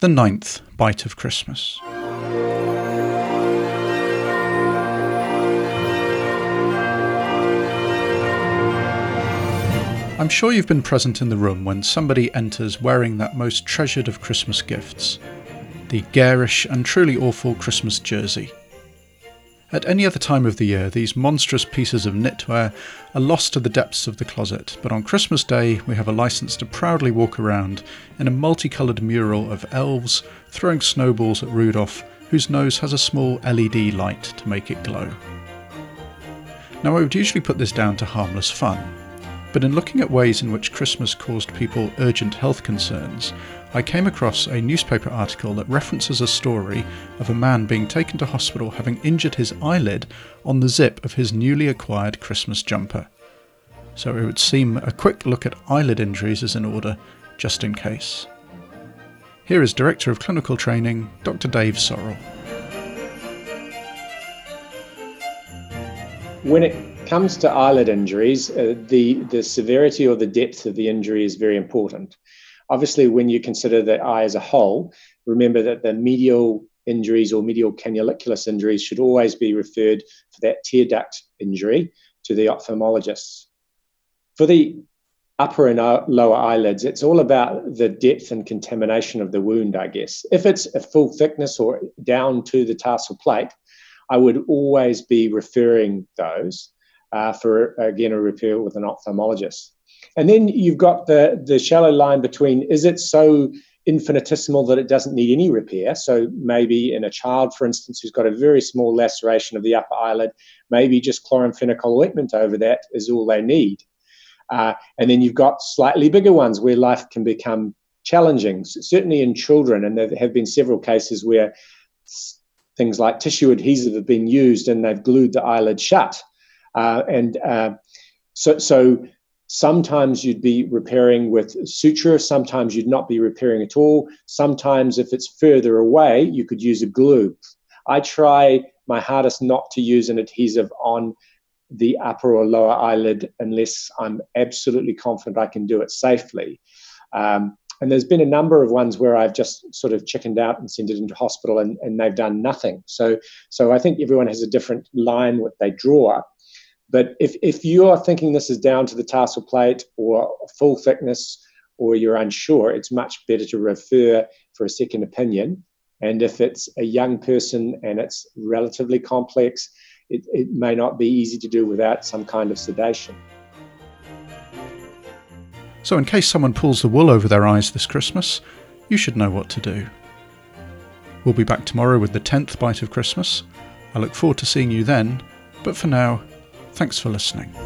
The Ninth Bite of Christmas. I'm sure you've been present in the room when somebody enters wearing that most treasured of Christmas gifts, the garish and truly awful Christmas jersey. At any other time of the year, these monstrous pieces of knitwear are lost to the depths of the closet, but on Christmas Day we have a license to proudly walk around in a multicoloured mural of elves throwing snowballs at Rudolph, whose nose has a small LED light to make it glow. Now, I would usually put this down to harmless fun, but in looking at ways in which Christmas caused people urgent health concerns, I came across a newspaper article that references a story of a man being taken to hospital having injured his eyelid on the zip of his newly acquired Christmas jumper. So it would seem a quick look at eyelid injuries is in order, just in case. Here is Director of Clinical Training, Dr. Dave Sorrell. When it comes to eyelid injuries, the severity or the depth of the injury is very important. Obviously, when you consider the eye as a whole, remember that the medial injuries or medial canaliculus injuries should always be referred for that tear duct injury to the ophthalmologist. For the upper and lower eyelids, it's all about the depth and contamination of the wound, I guess. If it's a full thickness or down to the tarsal plate, I would always be referring those for, again, a repair with an ophthalmologist. And then you've got the shallow line between, is it so infinitesimal that it doesn't need any repair? So maybe in a child, for instance, who's got a very small laceration of the upper eyelid, maybe just chloramphenicol ointment over that is all they need. And then you've got slightly bigger ones where life can become challenging, certainly in children. And there have been several cases where things like tissue adhesive have been used and they've glued the eyelid shut. So sometimes you'd be repairing with suture, sometimes you'd not be repairing at all. Sometimes if it's further away, you could use a glue. I try my hardest not to use an adhesive on the upper or lower eyelid unless I'm absolutely confident I can do it safely. And there's been a number of ones where I've just sort of chickened out and sent it into hospital and they've done nothing. So I think everyone has a different line what they draw. But if you are thinking this is down to the tarsal plate or full thickness, or you're unsure, it's much better to refer for a second opinion. And if it's a young person and it's relatively complex, it may not be easy to do without some kind of sedation. So in case someone pulls the wool over their eyes this Christmas, you should know what to do. We'll be back tomorrow with the 10th Bite of Christmas. I look forward to seeing you then, but for now, thanks for listening.